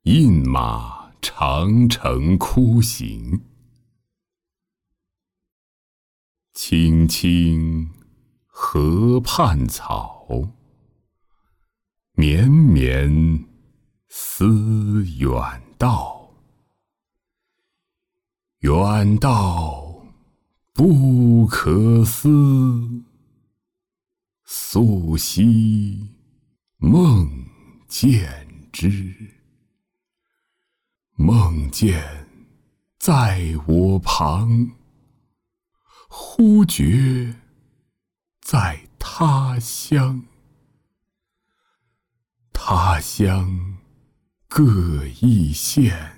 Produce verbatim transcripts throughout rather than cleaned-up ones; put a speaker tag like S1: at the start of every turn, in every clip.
S1: 饮马长城哭行。青青河畔草，绵绵思远道。远道不可思，素昔梦见之。梦见在我旁，忽觉在他乡。他乡各异县，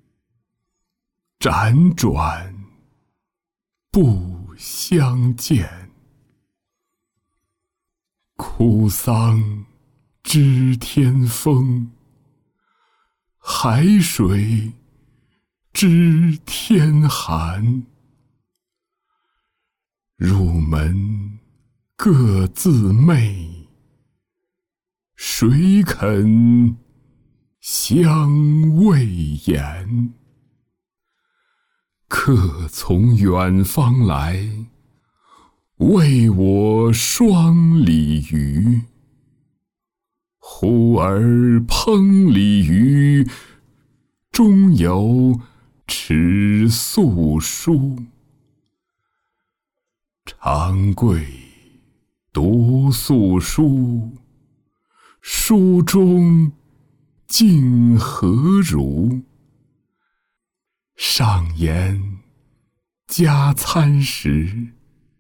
S1: 辗转不相见。哭丧知天风，海水知天寒。入门各自媚，谁肯相慰言？客从远方来，为我双鲤鱼。忽而烹鲤鱼，中有尺素书。长贵读素书，书中竟何如？上言加餐食，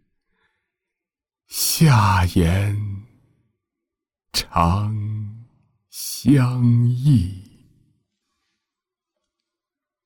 S1: 下言长相忆。